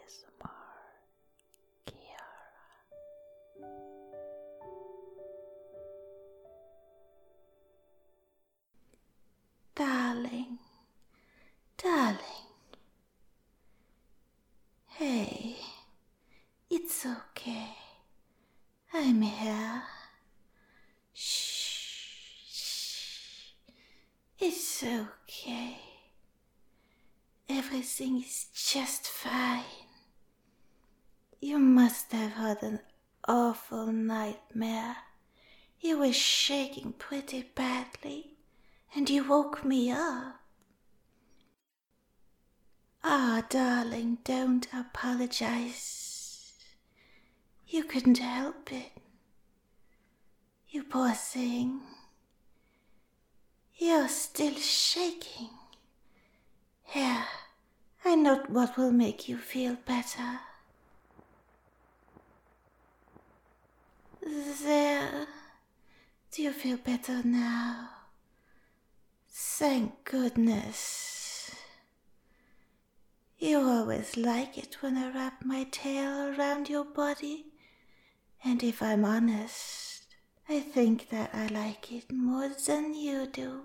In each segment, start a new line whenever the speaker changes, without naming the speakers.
ASMR Kiara. Darling, hey, it's okay. I'm here. Shh. It's okay. Everything is just fine. You must have had an awful nightmare. You were shaking pretty badly, and you woke me up. Ah, darling, don't apologize. You couldn't help it. You poor thing. You're still shaking. Here, I know what will make you feel better. There. Do you feel better now? Thank goodness. You always like it when I wrap my tail around your body, and if I'm honest, I think that I like it more than you do.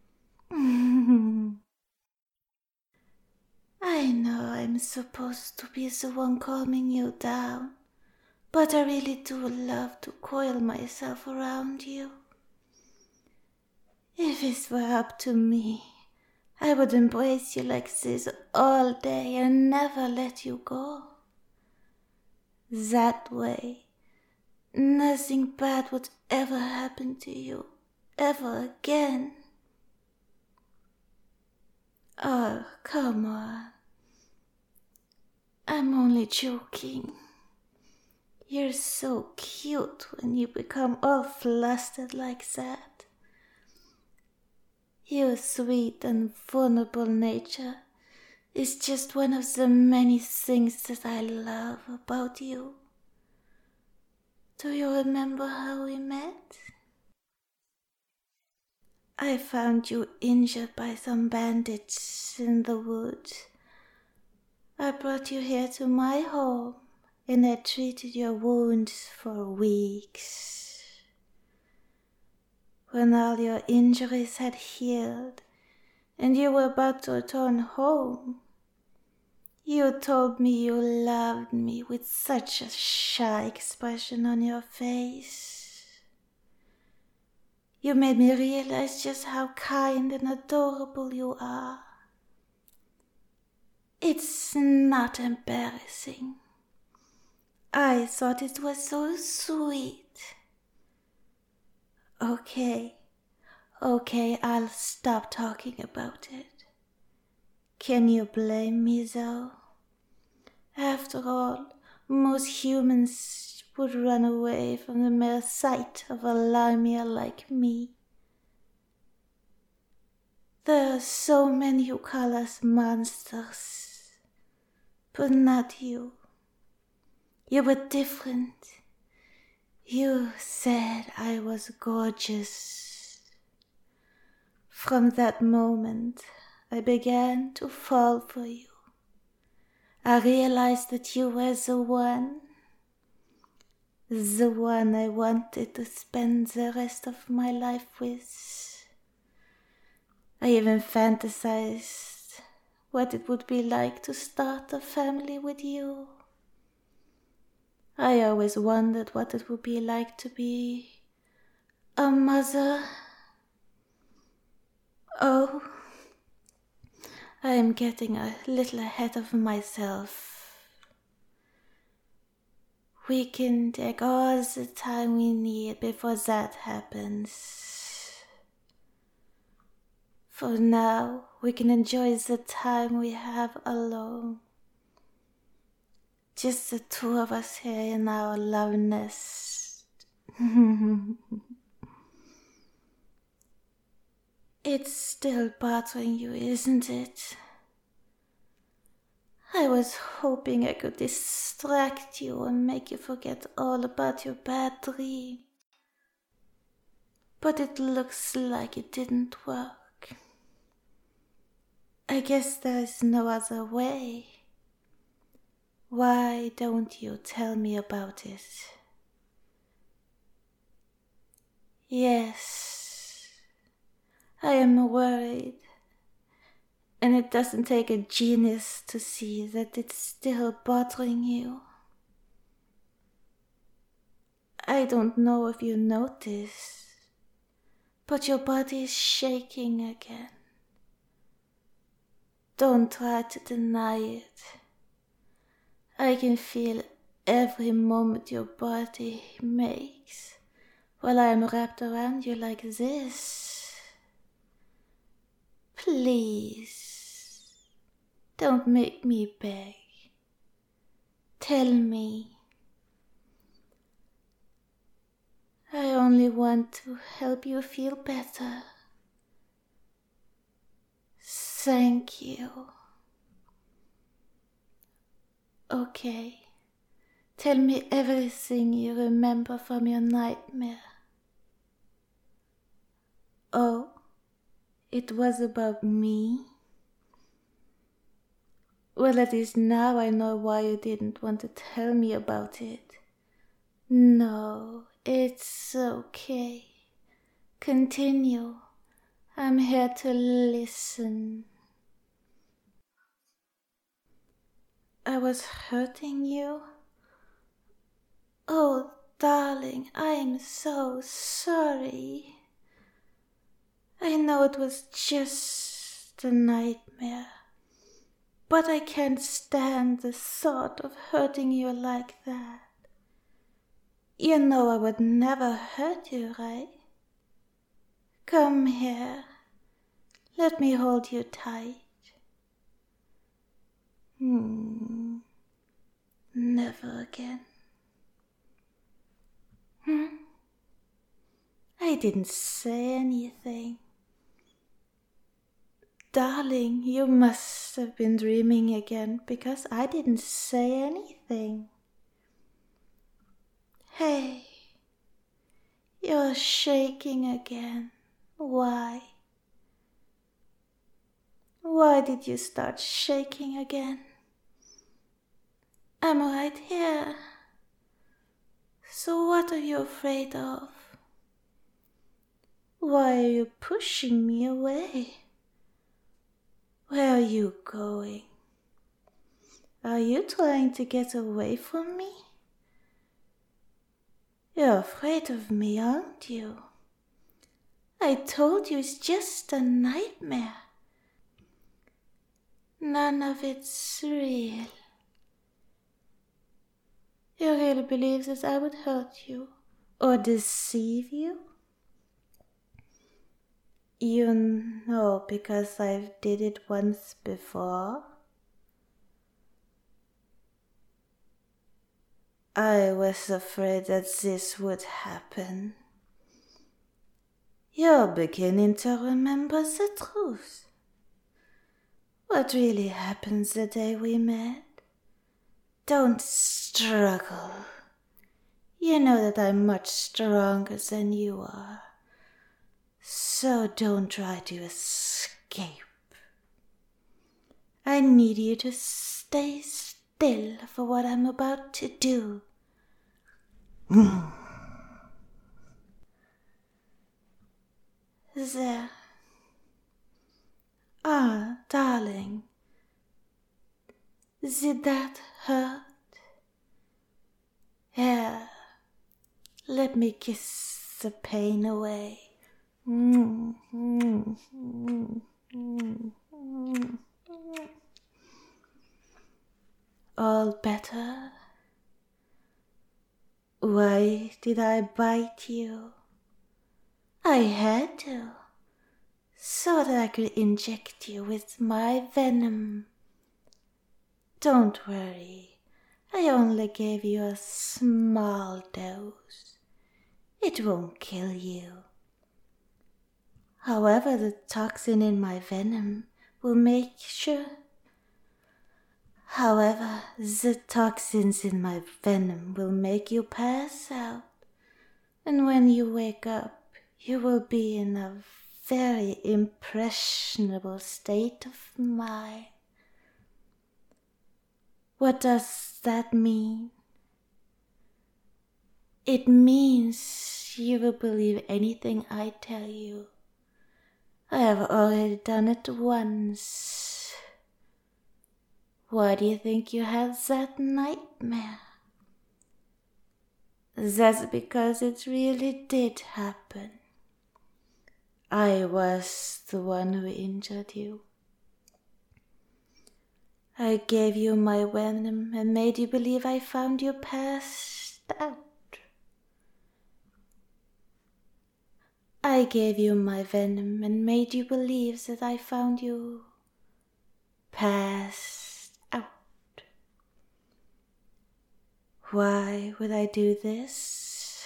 I know I'm supposed to be the one calming you down, but I really do love to coil myself around you. If it were up to me, I would embrace you like this all day and never let you go. That way, nothing bad would ever happen to you, ever again. Oh, come on. I'm only joking. You're so cute when you become all flustered like that. Your sweet and vulnerable nature is just one of the many things that I love about you. Do you remember how we met? I found you injured by some bandits in the woods. I brought you here to my home, and I treated your wounds for weeks. When all your injuries had healed, and you were about to return home, you told me you loved me with such a shy expression on your face. You made me realize just how kind and adorable you are. It's not embarrassing. I thought it was so sweet. Okay, I'll stop talking about it. Can you blame me though? After all, most humans would run away from the mere sight of a Lamia like me. There are so many who call us monsters, but not you. You were different. You said I was gorgeous. From that moment, I began to fall for you. I realized that you were the one I wanted to spend the rest of my life with. I even fantasized what it would be like to start a family with you. I always wondered what it would be like to be a mother. Oh, I am getting a little ahead of myself. We can take all the time we need before that happens. For now, we can enjoy the time we have alone. Just the two of us here in our love nest. It's still bothering you, isn't it? I was hoping I could distract you and make you forget all about your bad dream. But it looks like it didn't work. I guess there is no other way. Why don't you tell me about it? Yes, I am worried. And it doesn't take a genius to see that it's still bothering you. I don't know if you noticed, but your body is shaking again. Don't try to deny it. I can feel every movement your body makes while I am wrapped around you like this. Please, don't make me beg. Tell me. I only want to help you feel better. Thank you. Okay, tell me everything you remember from your nightmare. Oh, it was about me? Well, at least now I know why you didn't want to tell me about it. No, it's okay. Continue. I'm here to listen. I was hurting you? Oh, darling, I'm so sorry. I know it was just a nightmare, but I can't stand the thought of hurting you like that. You know I would never hurt you, right? Come here. Let me hold you tight. Never again. I didn't say anything. Darling, you must have been dreaming again because I didn't say anything. Hey, you're shaking again. Why? Why did you start shaking again? I'm right here. So what are you afraid of? Why are you pushing me away? Where are you going? Are you trying to get away from me? You're afraid of me, aren't you? I told you it's just a nightmare. None of it's real. You really believe that I would hurt you or deceive you? You know because I've did it once before. I was afraid that this would happen. You're beginning to remember the truth. What really happened the day we met? Don't struggle. You know that I'm much stronger than you are. So don't try to escape. I need you to stay still for what I'm about to do. There. Ah, darling. Did that hurt? Here, let me kiss the pain away. All better? Why did I bite you? I had to, so that I could inject you with my venom. Don't worry, I only gave you a small dose. It won't kill you. However, the toxin in my venom will make sure. However, the toxins in my venom will make you pass out. And when you wake up, you will be in a very impressionable state of mind. What does that mean? It means you will believe anything I tell you. I have already done it once. Why do you think you had that nightmare? That's because it really did happen. I was the one who injured you. I gave you my venom and made you believe I found you passed out. I gave you my venom and made you believe that I found you passed out. Why would I do this?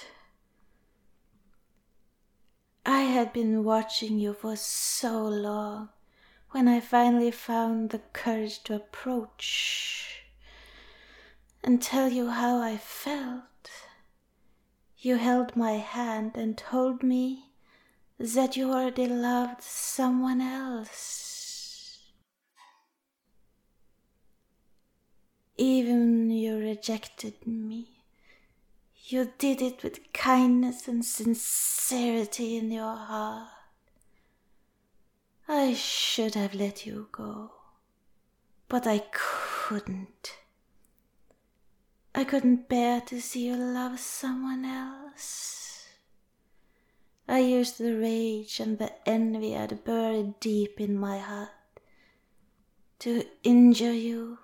I had been watching you for so long. When I finally found the courage to approach and tell you how I felt, you held my hand and told me that you already loved someone else. Even you rejected me. You did it with kindness and sincerity in your heart. I should have let you go, but I couldn't. I couldn't bear to see you love someone else. I used the rage and the envy I'd buried deep in my heart to injure you.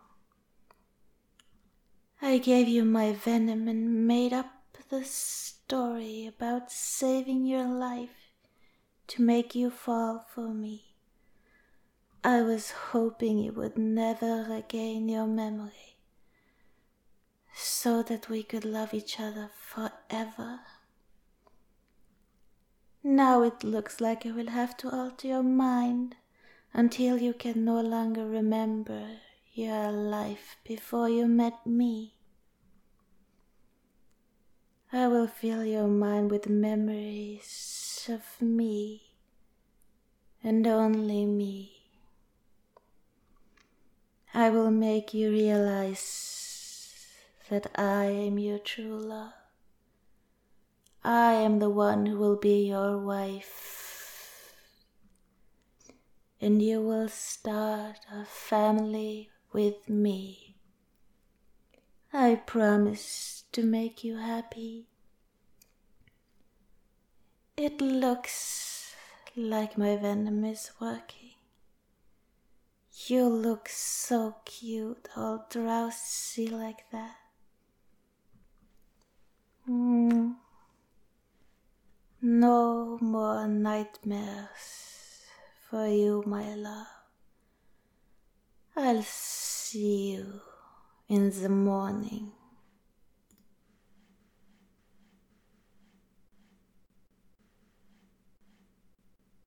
I gave you my venom and made up the story about saving your life to make you fall for me. I was hoping you would never regain your memory, so that we could love each other forever. Now it looks like you will have to alter your mind until you can no longer remember your life before you met me. I will fill your mind with memories of me and only me. I will make you realize that I am your true love. I am the one who will be your wife, and you will start a family with me. I promise to make you happy. It looks like my venom is working. You look so cute, all drowsy like that. No more nightmares for you, my love. I'll see you in the morning.